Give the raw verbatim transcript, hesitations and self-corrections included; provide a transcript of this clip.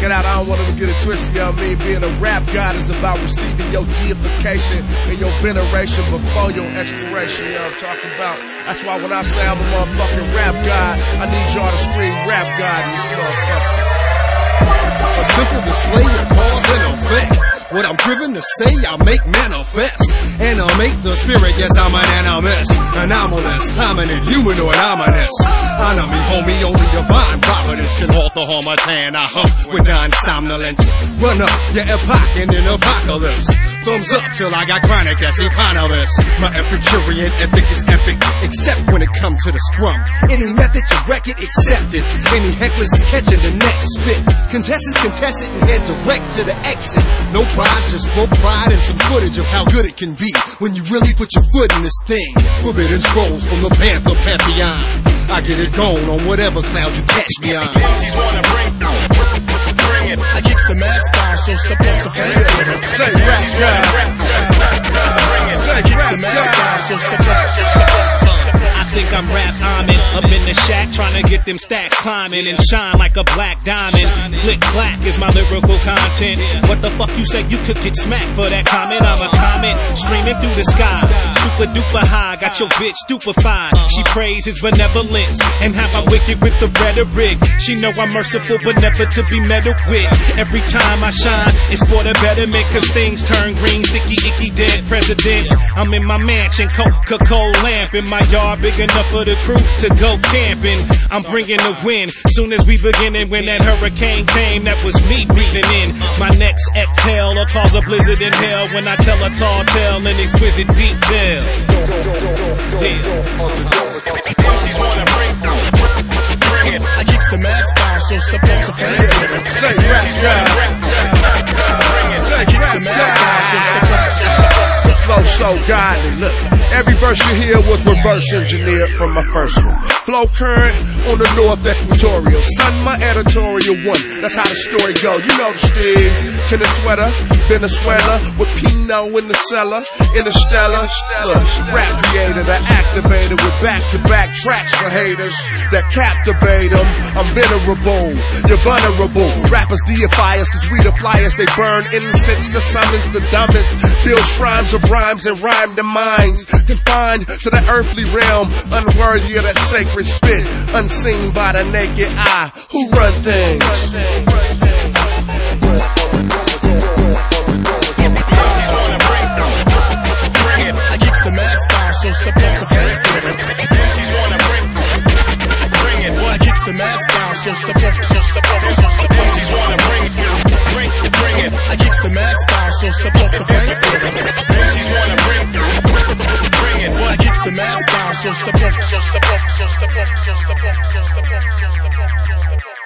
it out, I don't want them to get it twisted, you know what I mean? Being a rap god is about receiving your deification and your veneration before your expiration, you know what I'm talking about? That's why when I say I'm a motherfucking rap god, I need y'all to scream rap god in this motherfucker. A simple display of cause and effect. What I'm driven to say, I make manifest. Animate the spirit, yes, I'm an animus. Anomalous, hominid, humanoid, ominous. Honor me, homie, only divine providence can halt the harmattan. I huff with non-somnolence. Run up your epoch in an apocalypse. Thumbs up till I got chronic, that's eponymous. My Epicurean ethic is epic, except when it comes to the scrum. Any method to wreck it, accept it. Any hecklers is catching the next spit. Contestants contest it and head direct to the exit. No prize, just broke pride and some footage of how good it can be when you really put your foot in this thing. Forbidden scrolls from the Panther Pantheon. I get it gone on whatever cloud you catch me on. She's wanna bring, bring it. I kicks the mask on, so step off the fan. Say rap god. Bring it. I kicks the mask on, so step off. I think I'm rap Amin, up in the shack trying to get them stacks climbing and shine like a black diamond. Click clack is my lyrical content. What the fuck you say? You could get smacked for that comment. I'm a comet streaming through the sky, super duper high. Got your bitch stupefied. She praises benevolence and how I'm wicked with the rhetoric. She know I'm merciful but never to be meddled with. Every time I shine, it's for the betterment, cause things turn green, sticky, icky, dead presidents. I'm in my mansion, Coca-Cola lamp in my yard, big enough for the crew to go camping. I'm bringing the wind soon as we beginning. When that hurricane came, that was me breathing in. My next exhale will cause a blizzard in hell when I tell a tall tale in exquisite detail. Yeah. She's wanna bring, bring it. I kicks the mask on, so step off the fan. Say rap god. Bring it. I kicks the mask on, so step off. The flow so godly, look. Every verse you hear was reverse engineered from my first one. Flow current on the North Equatorial. Son, my editorial one. That's how the story go. You know the steers. Tennis sweater, Venezuela with Pinot in the cellar, Interstellar. Look, rap creator, the activator with back-to-back tracks for haters that captivate them. I'm venerable, you're vulnerable. Rappers deify us cause we the flyers. They burn incense, the summons, the dumbest. Build shrines of rhymes and rhyme their minds. Confined to the earthly realm, unworthy of that sacred spit, unseen by the naked eye. Who run things? She's wanna bring, bring it. I kicks the mask on, so step off the fan. She's wanna bring, bring it. I kicks the mask on, so step off, so step off. She's wanna bring, bring, bring it. I kicks the mask on, so step off the fan. She's wanna bring, bring it. I kicks the mask on, so step off, so step off, so step off, so step off, so step off, so step off, so step off.